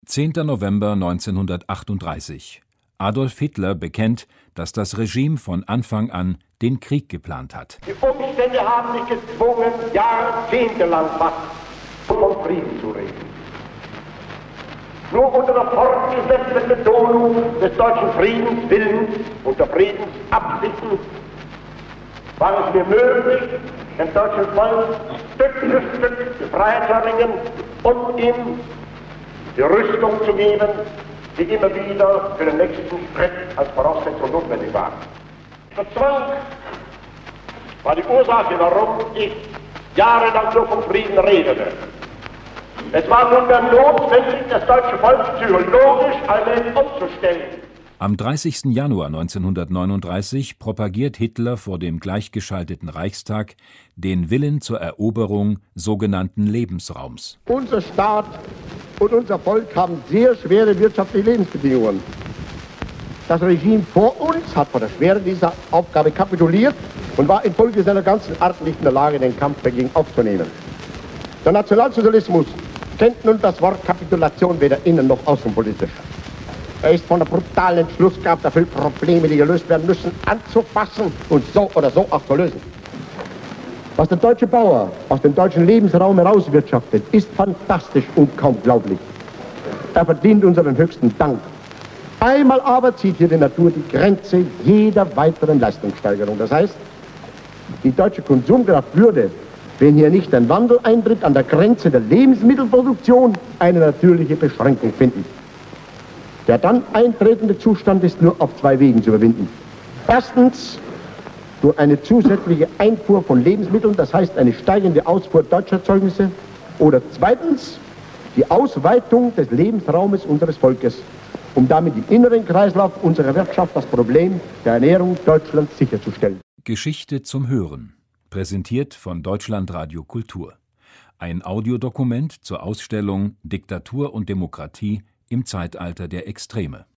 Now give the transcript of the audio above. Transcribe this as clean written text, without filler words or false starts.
10. November 1938. Adolf Hitler bekennt, dass das Regime von Anfang an den Krieg geplant hat. Die Umstände haben mich gezwungen, jahrzehntelang fast von Frieden zu reden. Nur unter der fortgesetzten Betonung des deutschen Friedenswillens und der Friedensabsichten war es mir möglich, dem deutschen Volk Stück für Stück die Freiheit zu erringen und ihm die Rüstung zu geben, die immer wieder für den nächsten Schritt als Voraussetzung notwendig war. Der Zwang war die Ursache, warum ich jahrelang so vom Frieden redete. Es war nunmehr notwendig, das deutsche Volk psychologisch allmählich umzustellen. Am 30. Januar 1939 propagiert Hitler vor dem gleichgeschalteten Reichstag den Willen zur Eroberung sogenannten Lebensraums. Unser Staat und unser Volk haben sehr schwere wirtschaftliche Lebensbedingungen. Das Regime vor uns hat vor der Schwere dieser Aufgabe kapituliert und war infolge seiner ganzen Art nicht in der Lage, den Kampf dagegen aufzunehmen. Der Nationalsozialismus kennt nun das Wort Kapitulation weder innen- noch außenpolitisch. Er ist von der brutalen Entschlusskraft erfüllt, Probleme, die gelöst werden müssen, anzupassen und so oder so auch zu lösen. Was der deutsche Bauer aus dem deutschen Lebensraum herauswirtschaftet, ist fantastisch und kaum glaublich. Er verdient unseren höchsten Dank. Einmal aber zieht hier die Natur die Grenze jeder weiteren Leistungssteigerung. Das heißt, die deutsche Konsumkraft würde, wenn hier nicht ein Wandel eintritt, an der Grenze der Lebensmittelproduktion eine natürliche Beschränkung finden. Der dann eintretende Zustand ist nur auf zwei Wegen zu überwinden. Erstens durch eine zusätzliche Einfuhr von Lebensmitteln, das heißt eine steigende Ausfuhr deutscher Erzeugnisse. Oder zweitens die Ausweitung des Lebensraumes unseres Volkes, um damit im inneren Kreislauf unserer Wirtschaft das Problem der Ernährung Deutschlands sicherzustellen. Geschichte zum Hören. Präsentiert von Deutschlandradio Kultur. Ein Audiodokument zur Ausstellung Diktatur und Demokratie im Zeitalter der Extreme.